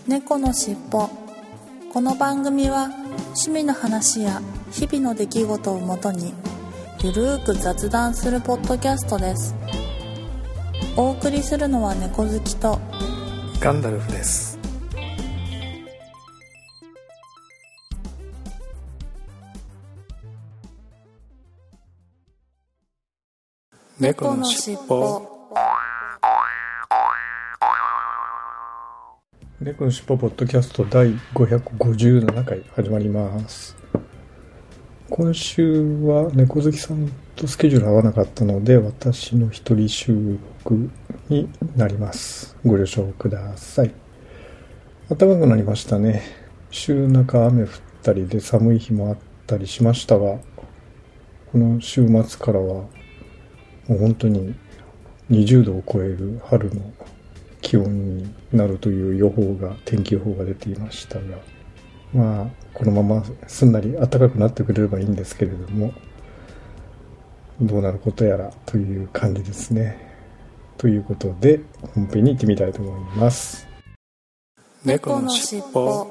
猫のしっぽ。この番組は趣味の話や日々の出来事をもとにゆるーく雑談するポッドキャストです。お送りするのは猫好きとガンダルフです。 猫のしっぽ。 猫のしっぽポッドキャスト第557回始まります。今週は猫好きさんとスケジュール合わなかったので私の一人収録になります。ご了承ください。暖かくなりましたね。週中雨降ったりで寒い日もあったりしましたが、この週末からはもう本当に20度を超える春の気温になるという天気予報が出ていましたが、まあこのまますんなり暖かくなってくれればいいんですけれども、どうなることやらという感じですね。ということで本編に行ってみたいと思います。 猫のしっぽ。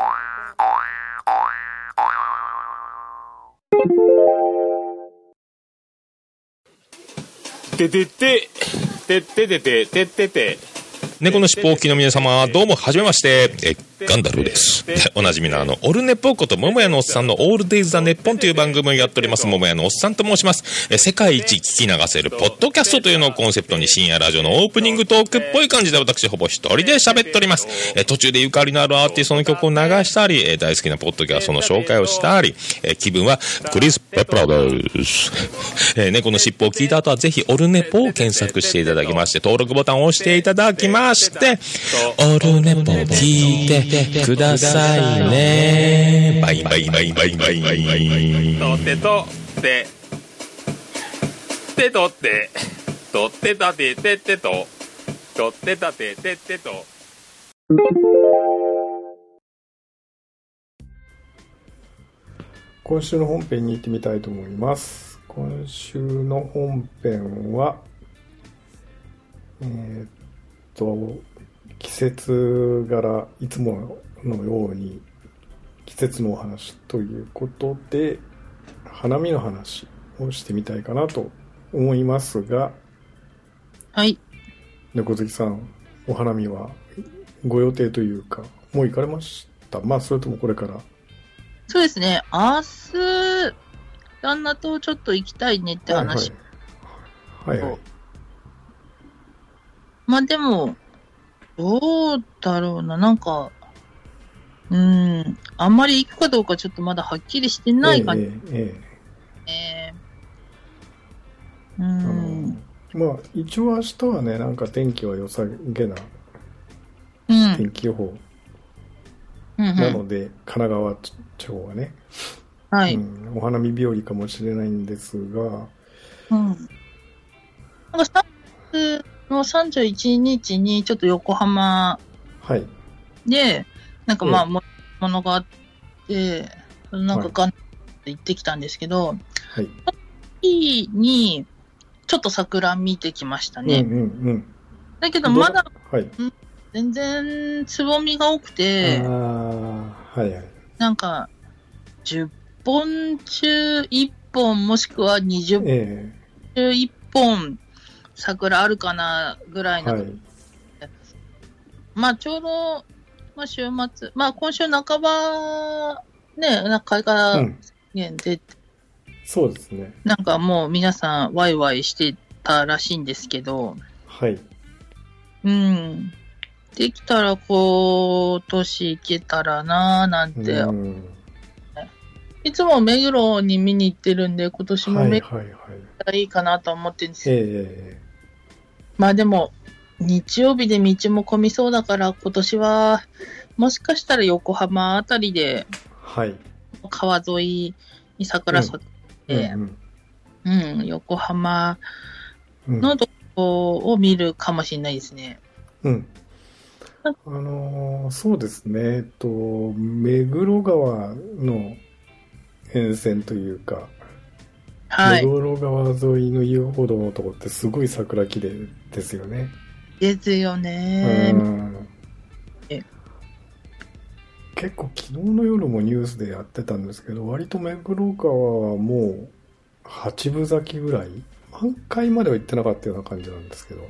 てててててててててて猫のしっぽお聞きの皆様、どうもはじめまして、ガンダルですおなじみのオルネポこと桃屋のおっさんのオールデイズ・ザ・ネッポンという番組をやっております桃屋のおっさんと申します。世界一聞き流せるポッドキャストというのをコンセプトに深夜ラジオのオープニングトークっぽい感じで私ほぼ一人で喋っております。途中でゆかりのあるアーティストの曲を流したり、大好きなポッドキャストの紹介をしたり、気分はクリス・ペプラです。猫のしっぽを聞いた後はぜひオルネポを検索していただきまして登録ボタンを押していただきまして、オルネポ聞いてくださいね。バイバイバイバイバイバイ。 とってとっててとってとってたてててととってたてててと。 今週の本編に行ってみたいと思います。今週の本編は季節柄いつものように季節のお話ということで花見の話をしてみたいかなと思いますが、 はい。 猫好きさん、お花見はご予定というかもう行かれました？まあそれともこれから？ そうですね。明日旦那とちょっと行きたいねって話。 はいはい。 まあでもどうだろうな、なんかあんまり行くかどうかちょっとまだはっきりしてない感じ。 まあ一応明日はね、なんか天気は良さげな天気予報なので、神奈川地方はね、 はい、 お花見日和かもしれないんですが、 なんか3月の31日にちょっと横浜で、なんかまあ、ものがあって、なんかガンと行ってきたんですけど、 はい。 日にちょっと桜見てきましたね。だけどまだ、全然つぼみが多くて、なんか10本中1本もしくは20本中1本桜あるかなぐらいの、まあちょうど、まあ、週末、まあ今週半ばね、なんか開花宣言で、 そうですね。 なんかもう皆さんワイワイしてたらしいんですけど、 はい。 できたら今年行けたらなーなんて、いつも目黒に見に行ってるんで、今年も目黒行ったらいいかなと思ってるんですよ。まあでも、日曜日で道も混みそうだから、今年は、もしかしたら横浜あたりで、川沿いに桜咲いて、横浜のとこを見るかもしれないですね。 そうですね。目黒川の沿線というか、目黒川沿いの遊歩道のとこってすごい桜綺麗ですよね。 ですよね。 結構昨日の夜もニュースでやってたんですけど、割と目黒川はもう8分咲きぐらい、満開までは行ってなかったような感じなんですけど。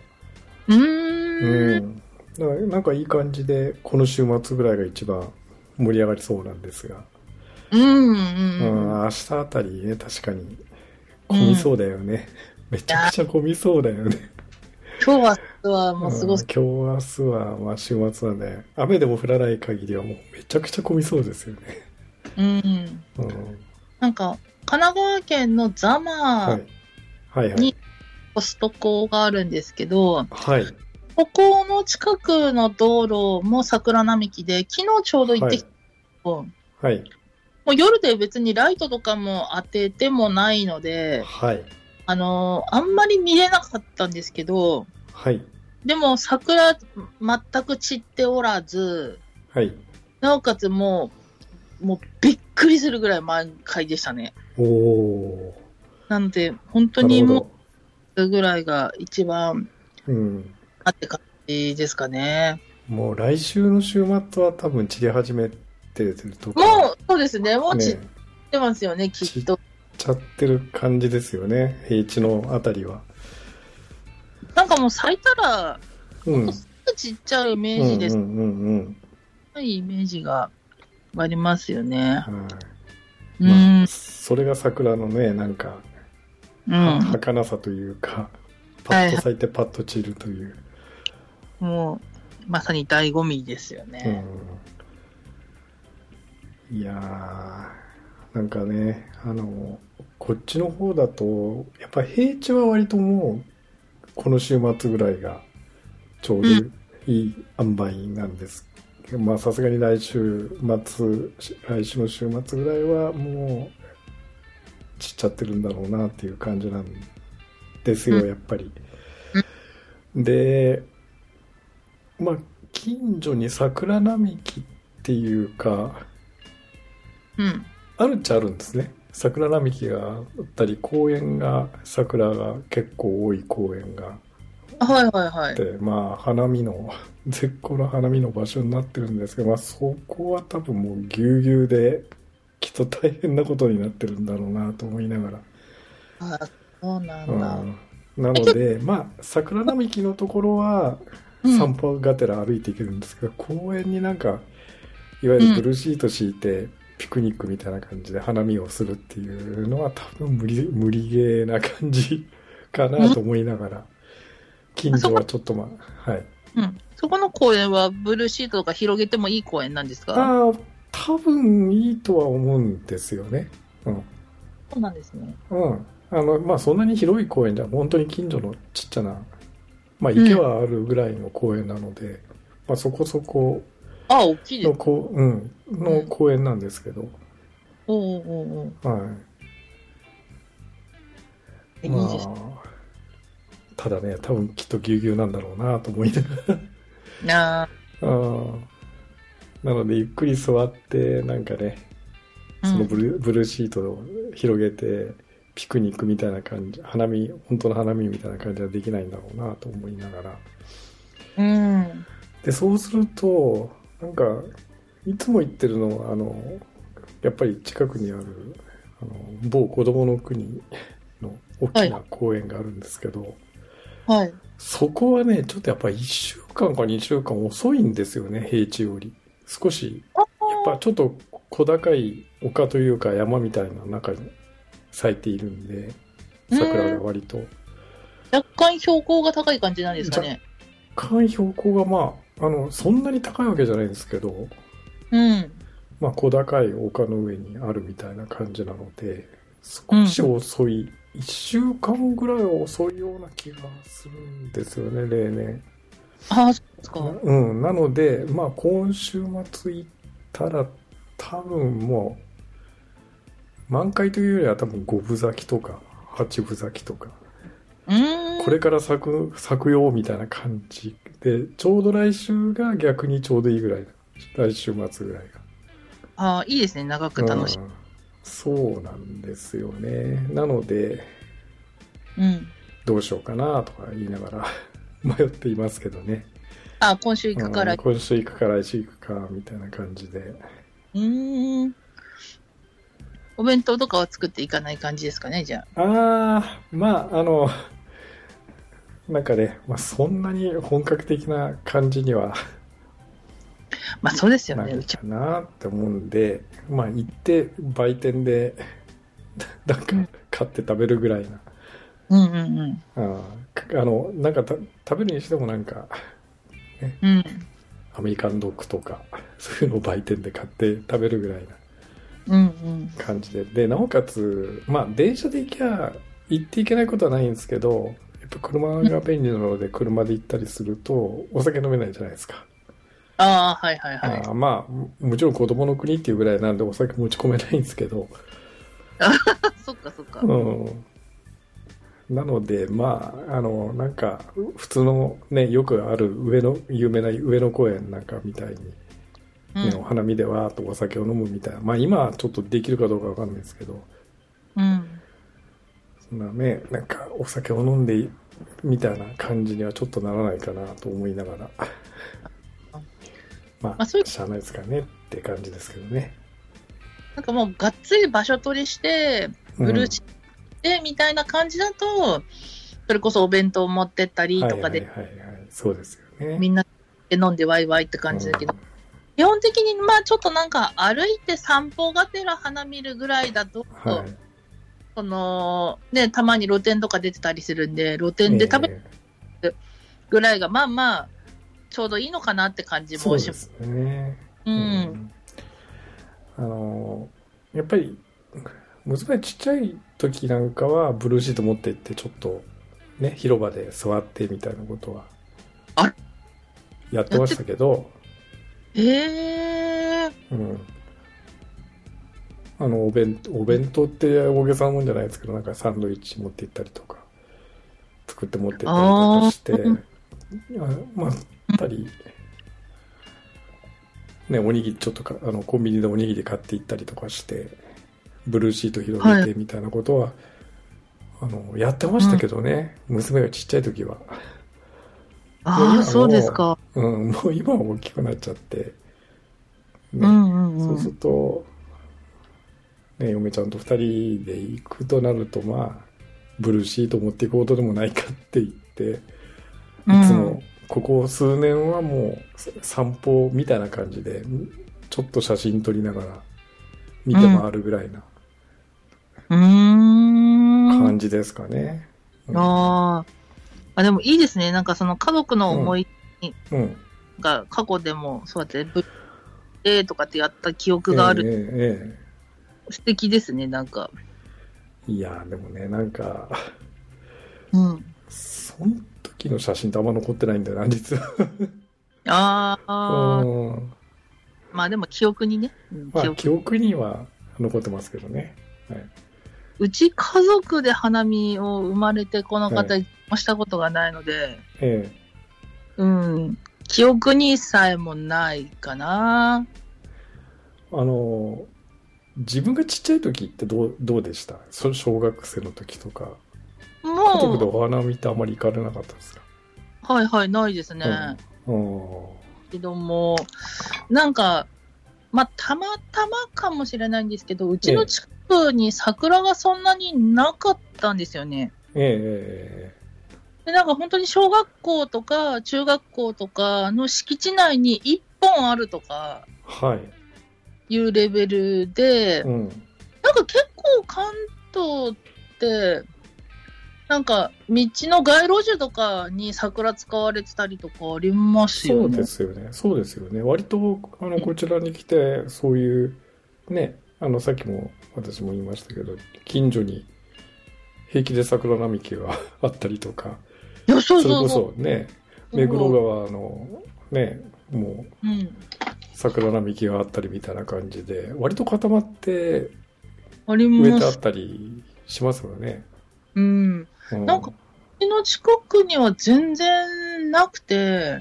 だからなんかいい感じで、この週末ぐらいが一番盛り上がりそうなんですが。明日あたりね、確かに混みそうだよね。めちゃくちゃ混みそうだよね。 今日明日はもうすごい。 今日明日はまあ週末なんで、雨でも降らない限りはもうめちゃくちゃ混みそうですよね。 なんか、神奈川県の座間にコストコがあるんですけど、ここの近くの道路も桜並木で、昨日ちょうど行ってきたんですけど、もう夜で別にライトとかも当ててもないので、あんまり見れなかったんですけど、でも桜全く散っておらず、なおかつもうびっくりするぐらい満開でしたね。なので、本当にもう、ぐらいが一番、あって感じですかね。 もう来週の週末は多分散り始めてるとか。 もう、そうですね。もう散ってますよね、きっと。 散っちゃってる感じですよね、平地のあたりは。 なんかもう咲いたら、すぐ散っちゃうイメージです。いいイメージがありますよね。 それが桜のね、なんか、儚さというか、パッと咲いてパッと散るという。 もう、まさに醍醐味ですよね。 いやー、なんかね、こっちの方だと、やっぱ平地は割ともう、この週末ぐらいがちょうどいい塩梅なんですけど、まあさすがに来週の週末ぐらいはもう散っちゃってるんだろうなっていう感じなんですよ、やっぱり。で、まあ近所に桜並木っていうか、あるっちゃあるんですね。桜並木があったり、桜が結構多い公園があって、まあ絶好の花見の場所になってるんですけど、まあそこは多分もうぎゅうぎゅうで、きっと大変なことになってるんだろうなと思いながら。 そうなんだ。 なので、まあ桜並木のところは散歩がてら歩いていけるんですけど、公園になんか、いわゆるブルーシート敷いて、ピクニックみたいな感じで花見をするっていうのは多分無理ゲーな感じかなと思いながら、近所はちょっとそこの公園はブルーシートとか広げてもいい公園なんですか？ 多分いいとは思うんですよね。 そうなんですね。 まあそんなに広い公園じゃ本当に近所のちっちゃな、まあ池はあるぐらいの公園なので、まあそこそこ、 大きいです。 の公園なんですけど。 いいです。 ただね、多分きっとぎゅうぎゅうなんだろうなと思いながら。なのでゆっくり座って、なんかね、そのブルーシートを広げて、ピクニックみたいな感じ、本当の花見みたいな感じはできないんだろうなと思いながら。で、そうすると、なんか、いつも行ってるのは、やっぱり近くにある、某子供の国の大きな公園があるんですけど、そこはね、ちょっとやっぱり1週間か2週間遅いんですよね、平地より。少し、やっぱちょっと小高い丘というか山みたいな中に咲いているんで、桜が割と。 若干標高が高い感じなんですかね。 若干標高がまあ、そんなに高いわけじゃないんですけど、まあ小高い丘の上にあるみたいな感じなので、少し遅い、1週間ぐらいは遅いような気がするんですよね、例年。 そうですか。 なので、まあ今週末行ったら多分もう、満開というよりは多分5分咲きとか8分咲きとか、これから咲くよみたいな感じで、ちょうど来週が逆にちょうどいいぐらい、来週末ぐらいが。いいですね、長く楽しい。 そうなんですよね。なので、どうしようかなとか言いながら迷っていますけどね。 今週行くから。 今週行くか来週行くかみたいな感じで。 お弁当とかは作っていかない感じですかね、じゃあ。 まあ、なんかね、まあ、そんなに本格的な感じには、 まあそうですよね、 ないかなって思うんで、まあ行って売店で、なんか買って食べるぐらいな。なんか食べるにしてもなんか、ね、アメリカンドッグとか、そういうのを売店で買って食べるぐらいな感じで。で、なおかつ、まあ電車で行っていけないことはないんですけど、やっぱ車が便利なので車で行ったりするとお酒飲めないじゃないですか。 はいはいはい。 まあ、もちろん子供の国っていうぐらいなんでお酒持ち込めないんですけど。 そっかそっか。 なので、まあ、なんか、普通のね、よくある有名な上野公園なんかみたいに、ね、お花見でわーっとお酒を飲むみたいな。まあ今はちょっとできるかどうかわかんないですけど。そんなね、なんかお酒を飲んでみたいな感じにはちょっとならないかなと思いながら。まあ、しゃあないですかねって感じですけどね。 なんかもうがっつり場所取りして、ブルーチでみたいな感じだと、それこそお弁当持ってったりとかで、 そうですよね。 みんなで飲んでワイワイって感じだけど、基本的にまあちょっとなんか歩いて散歩がてら花見るぐらいだと、そのね、たまに露店とか出てたりするんで、露店で食べるぐらいがまあまあちょうどいいのかなって感じもします。 そうですね。やっぱり娘ちっちゃい時なんかはブルーシート持って行ってちょっとね、広場で座ってみたいなことはやってましたけど、お弁当って大げさなもんじゃないですけど、なんかサンドイッチ持って行ったりとか作って持って行ったりとかして、まあやっぱりね、おにぎりちょっとコンビニでおにぎり買って行ったりとかしてブルーシート広げてみたいなことは、やってましたけどね、娘がちっちゃい時は。 そうですか。 もう今は大きくなっちゃって、そうすると、ね、嫁ちゃんと2人で行くとなると、まあブルーシート持っていくことでもないかって言って、いつもここ数年はもう散歩みたいな感じでちょっと写真撮りながら見て回るぐらいな感じですかね。 でもいいですね。なんかその家族の思いが過去でもそうやってとかってやった記憶がある。素敵ですね、なんか。 いやでもね、なんかその時の写真ってあんま残ってないんだよな、実は。まあでも記憶にね。 記憶には残ってますけどね。 うち家族で花見を生まれてこの方もしたことがないので、記憶にさえもないかな。 自分がちっちゃい時ってどうでした？小学生の時とか。 もう家族でお花見ってあまり行かれなかったですか？ ないですね。けども、なんか、まあ、たまたまかもしれないんですけど、うちの近くに桜がそんなになかったんですよね。で、なんか本当に小学校とか中学校とかの敷地内に1本あるとか、いうレベルで、なんか結構関東って、なんか道の街路樹とかに桜使われてたりとかありますよね。 そうですよね。割とこちらに来てそういうね、さっきも私も言いましたけど、近所に平気で桜並木があったりとか、それこそね、目黒川のね、もう桜並木があったりみたいな感じで、割と固まって植えてあったりしますよね。 なんか、うちの近くには全然なくて、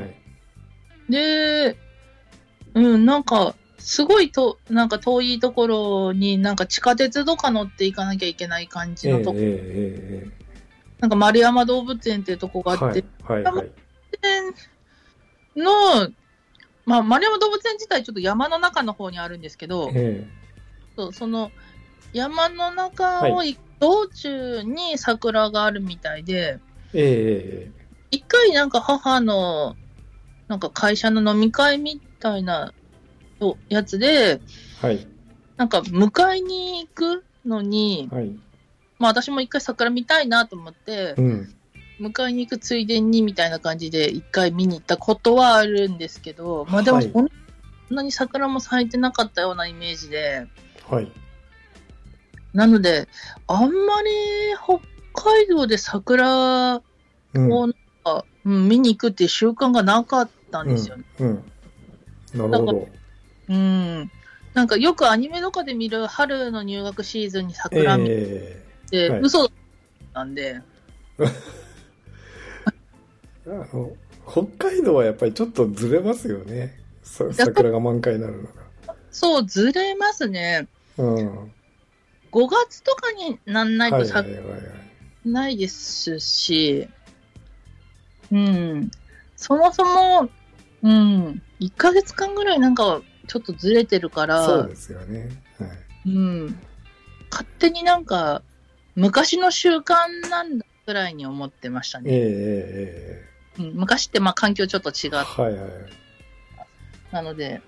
で、なんか、すごいなんか遠いところになんか地下鉄とか乗っていかなきゃいけない感じのとこ、なんか丸山動物園っていうとこがあって、動物園のまあ、丸山動物園自体ちょっと山の中の方にあるんですけど、その山の中を行く道中に桜があるみたいで、一回なんか母のなんか会社の飲み会みたいなやつで、なんか迎えに行くのに、まあ私も一回桜見たいなと思って、迎えに行くついでにみたいな感じで一回見に行ったことはあるんですけど、まあでもそんなに桜も咲いてなかったようなイメージで、なのであんまり北海道で桜をなんか、見に行くっていう習慣がなかったんですよね。 なるほど。 なんかよくアニメとかで見る春の入学シーズンに桜見て、嘘なんで。 北海道はやっぱりちょっとずれますよね。桜が満開になるのが。 そう、ずれますね。5月とかになんないとないですし、そもそも、1ヶ月間ぐらいなんかちょっとずれてるから、 そうですよね。 勝手になんか昔の習慣なんだぐらいに思ってましたね。昔ってまあ環境ちょっと違って、なので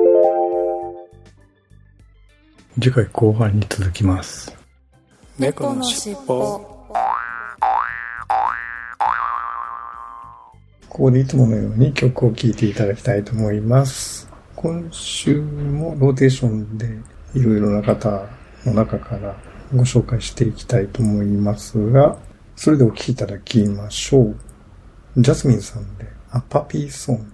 次回後半に続きます。 猫のしっぽ。 ここでいつものように曲を聴いていただきたいと思います。今週もローテーションでいろいろな方の中からご紹介していきたいと思いますが、それでお聴きいただきましょう。ジャスミンさんでA Puppy Song。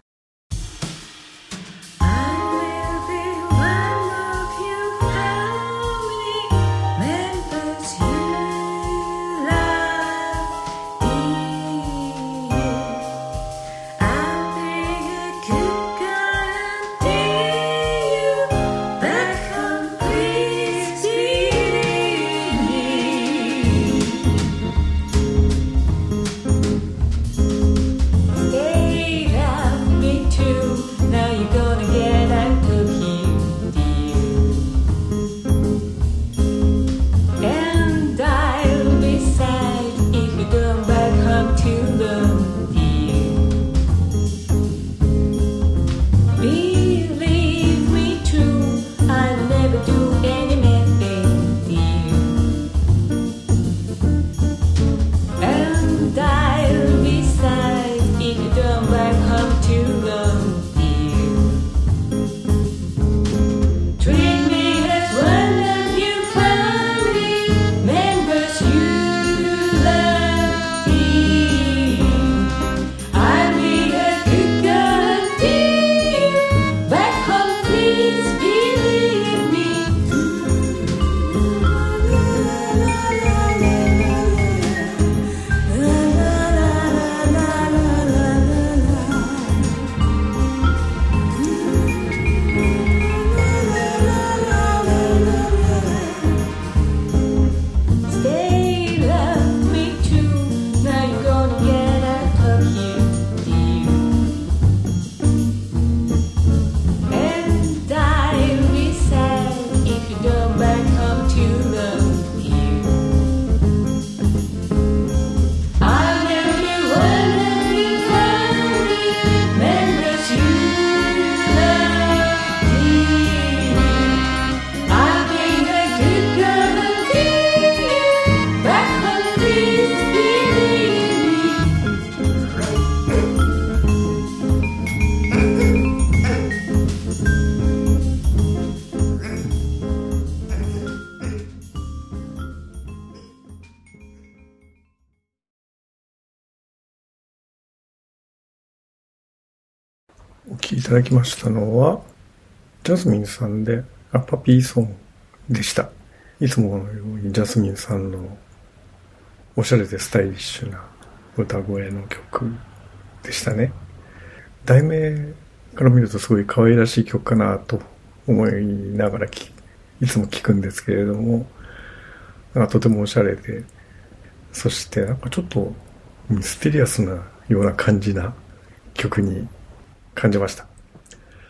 お聴きいただきましたのはジャスミンさんでA Puppy Songでした。いつものようにジャスミンさんのおしゃれでスタイリッシュな歌声の曲でしたね。題名から見るとすごい可愛らしい曲かなと思いながらいつも聴くんですけれども、なんかとてもおしゃれで、そしてなんかちょっとミステリアスなような感じな曲に感じました。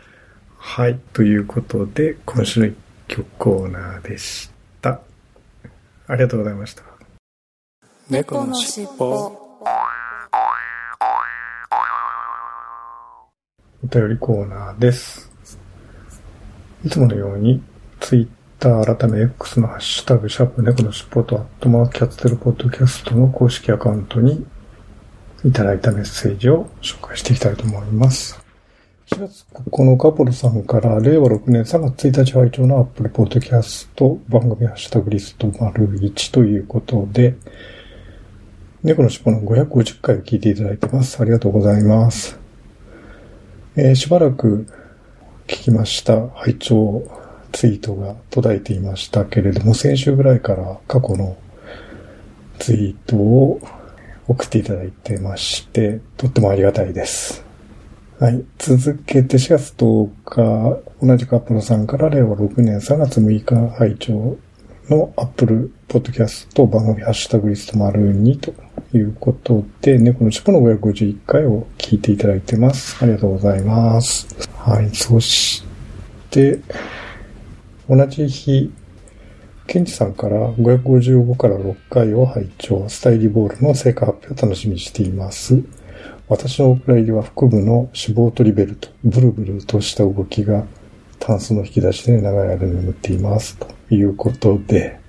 はい。ということで、今週の一曲コーナーでした。ありがとうございました。 猫のしっぽ。 お便りコーナーです。いつものように、ツイッター改め X のハッシュタグ、シャープ猫のしっぽとキャツテルポッドキャストの公式アカウントにいただいたメッセージを紹介していきたいと思います。4月9日、ポルさんから、令和6年3月1日配聴の Apple Podcast 番組ハッシュタグリスト01ということで、猫のしっぽの550回を聞いていただいてます。ありがとうございます。しばらく聞きました拝聴ツイートが途絶えていましたけれども、先週ぐらいから過去のツイートを送っていただいてまして、とってもありがたいです。はい。続けて4月10日、同じくアップルさんから令和6年3月6日拝聴の Apple Podcast 番組ハッシュタグリスト02ということで、猫のしっぽの551回を聞いていただいてます。ありがとうございます。はい。そして、同じ日、ケンジさんから555から6回を拝聴、スタイリボールの成果発表を楽しみにしています。私のお蔵入りは腹部の脂肪取りベルト、ブルブルとした動きがタンスの引き出しで長い間眠っています。ということで、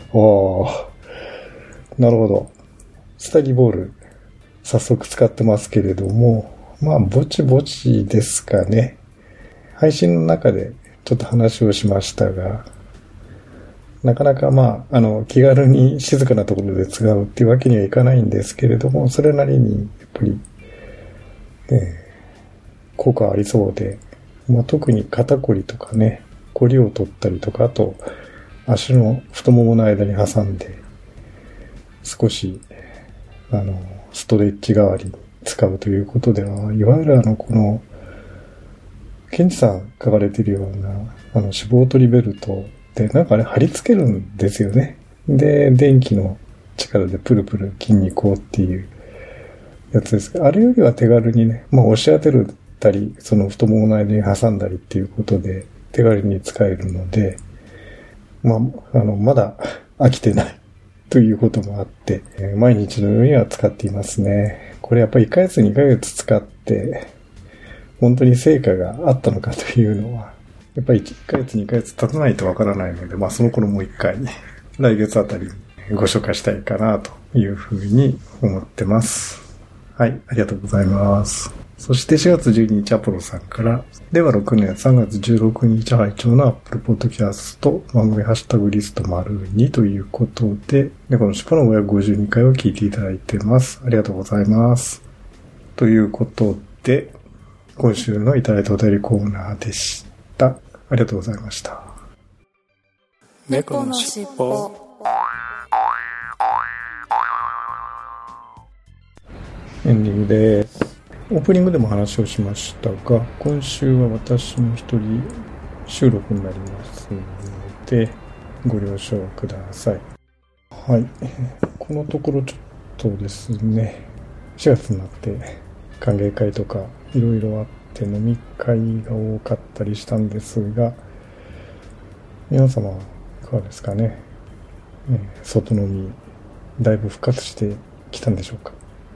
なるほど。スタイリボール、早速使ってますけれども、まあ、ぼちぼちですかね。配信の中でちょっと話をしましたが、なかなか気軽に静かなところで使うっていうわけにはいかないんですけれども、それなりに、やっぱり、効果ありそうで、特に肩こりとかね、こりを取ったりとか、あと、足の太ももの間に挟んで、少し、ストレッチ代わりに使うということでは、いわゆるこの、ケンジさん書かれているような、脂肪取りベルトで、なんか貼り付けるんですよね。で、電気の力でプルプル筋肉をっていうやつですが、あれよりは手軽にね、押し当てるたり、その太ももの間に挟んだりっていうことで、手軽に使えるので、まだ飽きてないということもあって、毎日のようには使っていますね。これやっぱり1ヶ月2ヶ月使って、本当に成果があったのかというのは、やっぱり1ヶ月2ヶ月経たないとわからないので、その頃もう一回、来月あたりにご紹介したいかなというふうに思ってます。はい、ありがとうございます。そして4月12日アポロさんから、令和6年3月16日拝聴の Apple Podcast 番組ハッシュタグリスト02ということで、猫のしっぽの552回を聞いていただいてます。ありがとうございます。ということで、今週のいただいたお便りコーナーでした。ありがとうございました。 猫のしっぽ。 エンディングです。オープニングでも話をしましたが、今週は私の一人収録になりますので、ご了承ください。はい。このところちょっとですね、4月になって歓迎会とかいろいろあって飲み会が多かったりしたんですが、皆様いかがですかね。外飲みだいぶ復活してきたんでしょうか。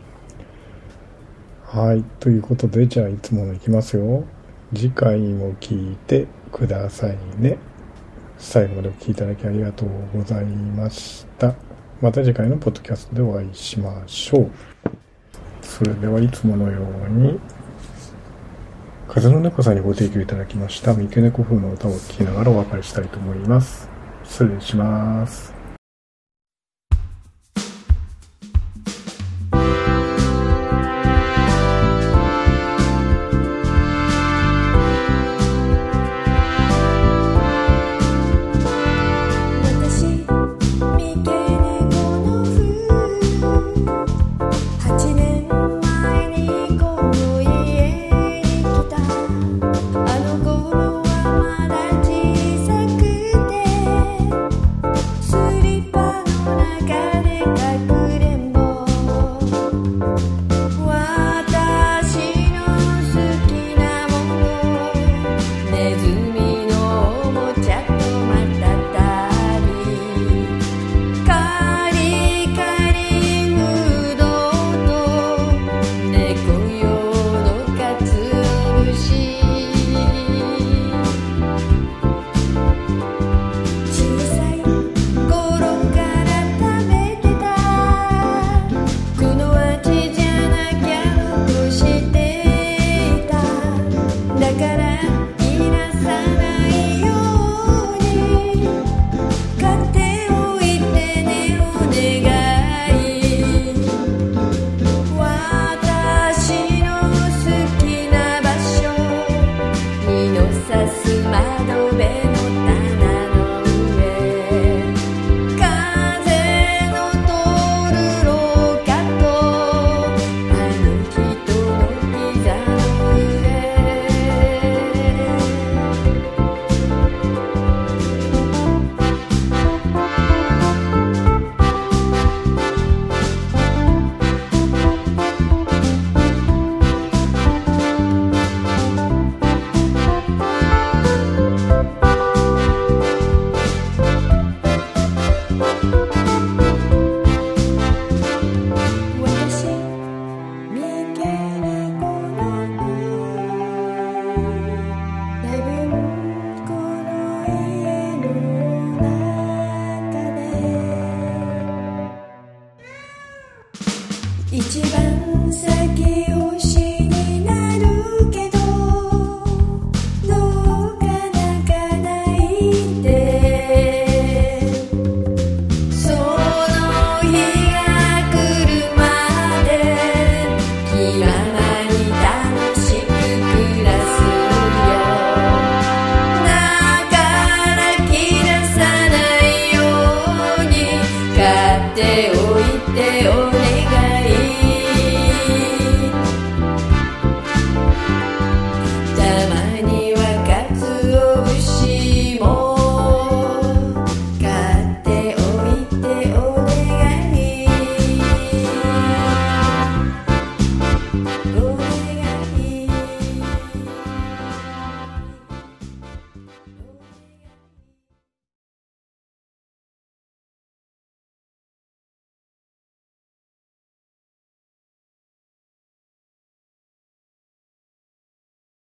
はい。ということで、じゃあいつものいきますよ。次回も聞いてくださいね。最後までお聞きいただきありがとうございました。また次回のポッドキャストでお会いしましょう。それではいつものように、風の猫さんにご提供いただきました三毛猫風の歌を聴きながらお別れしたいと思います。失礼します。 すから言いなさない